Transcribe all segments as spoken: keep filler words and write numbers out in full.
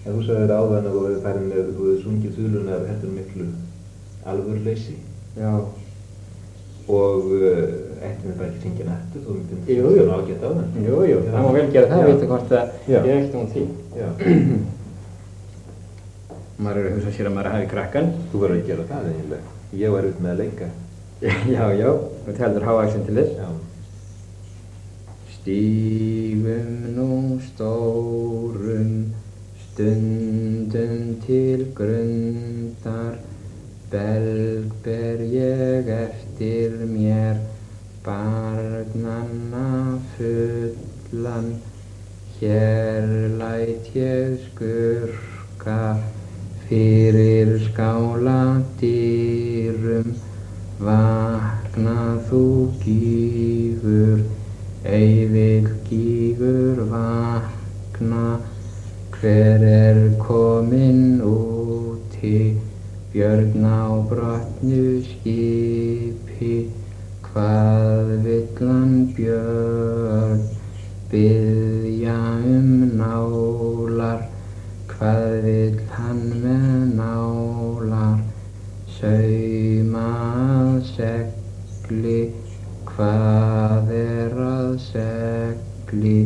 En þú sagðir áðan að þú hefði farið með, þú hefði sungið þuluna af heldur miklu alvöruleysi. Já. Og uh, ættum við bara ekki syngja nættu, þú myndum Jú, jú. ágætt á það. Jú, jú, það má vel gera það, Já. veitu hvort að Já. ég er ekkert um því. Já. Maður er að hugsa sér að maður hafi krakkan. Þú verður að gera það eiginlega. Ég var út með að leika. Já, já, þú heldur hávaxin til þess. Já. Stígum nú stórum stundum til grundar, belg ber ég eftir mér barnanna fullan, hér læt ég skurka fyrir skáladýrum, vakna þú gígur, eyvill gígur vakna, hver er kominn úti, björn á brotnu skipi, hvað vill hann björn, biðja um nálar, hvað vill hann með nálar, sauma að segli, hvað er að segli,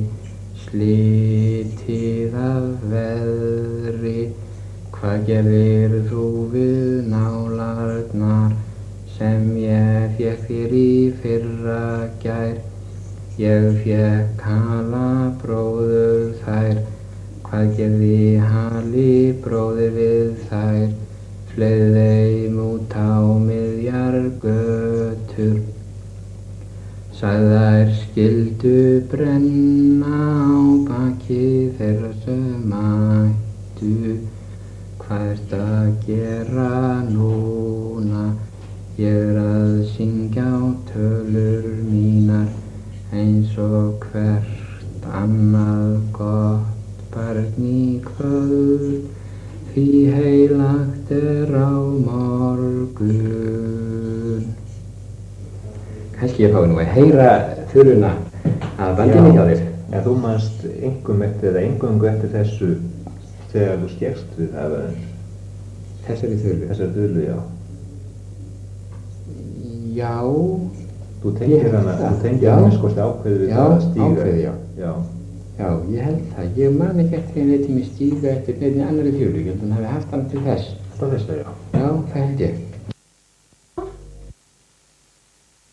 slitið af veðri, hvað gerðir þú við nálarnar sem ég fékk þér í fyrra gær, ég fékk hala bróður þær, hvað gerði hali bróðir við þær, fleið þeim út á miðjar götur, sagði þær skyldu brenna á baki þeirra sem mættu, hvað ertu að gera núna, ég er að syngja á tölur mínar, eins og hvert annað gott barn í kvöld, því heilagt er á morgun. Kannski ég fái nú að heyra þuluna að bandinu hjá þér. En þú manst engum eftir eða engungu eftir þessu þegar þú skekkst við það aðeins. Þessari þulu? Þessari þulu, já. Já. Þú tengir hana, þú tengir hana skoðst ákveðið við það að stíga. Já, ákveðið, já. Já. Já, ég held það. Ég man ekki eftir að ég leiti mig stíga eftir neinni annarri þulu, ég held að hann hafi haft hann til þess. Alltaf þess, já. Já, það held ég.